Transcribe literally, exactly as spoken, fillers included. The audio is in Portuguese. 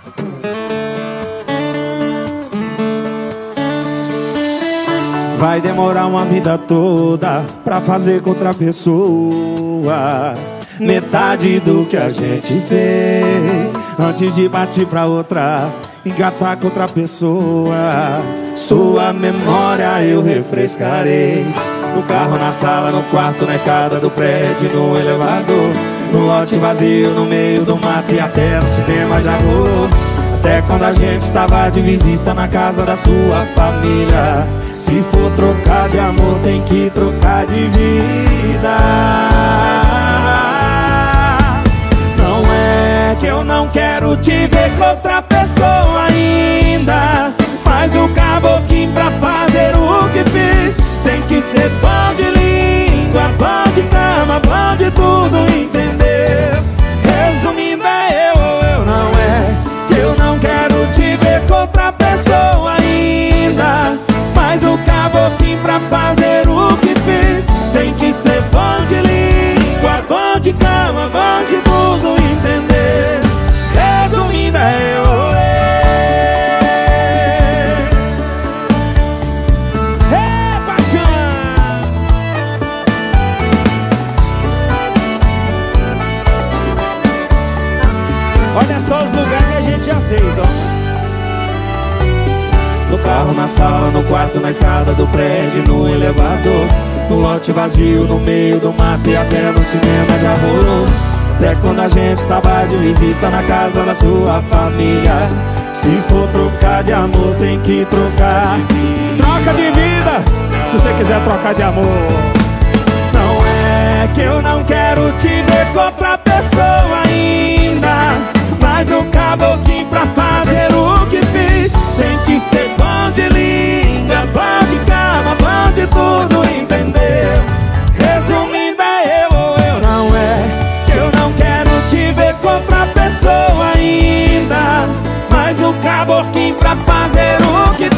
Vai demorar uma vida toda pra fazer com outra pessoa metade do que a gente fez, antes de partir pra outra, engatar com outra pessoa. Sua memória eu refrescarei, no carro, na sala, no quarto, na escada do prédio, no elevador, no lote vazio, no meio do mato e até no cinema já rolou. Até quando a gente tava de visita na casa da sua família. Se for trocar de amor, tem que trocar de vida. Não é que eu não quero te ver com outra pessoa ainda, mas o caboclinho pra fazer o que fiz tem que ser bom de língua, bom de cama, bom de tudo, entendeu? Resumindo, é eu ou eu, não é que eu não quero te ver com outra pessoa ainda, mas o caboclinho pra fazer o que fiz tem que ser bom de língua, bom de cama, bom de tudo, entender? Resumindo, é eu ou eu. É paixão! Olha só os lugares que a gente já fez, ó. No carro, na sala, no quarto, na escada do prédio, no elevador, no lote vazio, no meio do mato e até no cinema já rolou. Até quando a gente estava de visita na casa da sua família. Se for trocar de amor, tem que trocar. Troca de vida, se você quiser trocar de amor. Não é que eu não quero te ver com outra pessoa ainda, mas o caboclinho pra fazer o que fiz tem que ser bom de língua, bom de cama, bom de tudo, entendeu? Resumindo, é eu ou eu, não é que eu não quero te ver com outra pessoa ainda, mas o caboclinho pra fazer o que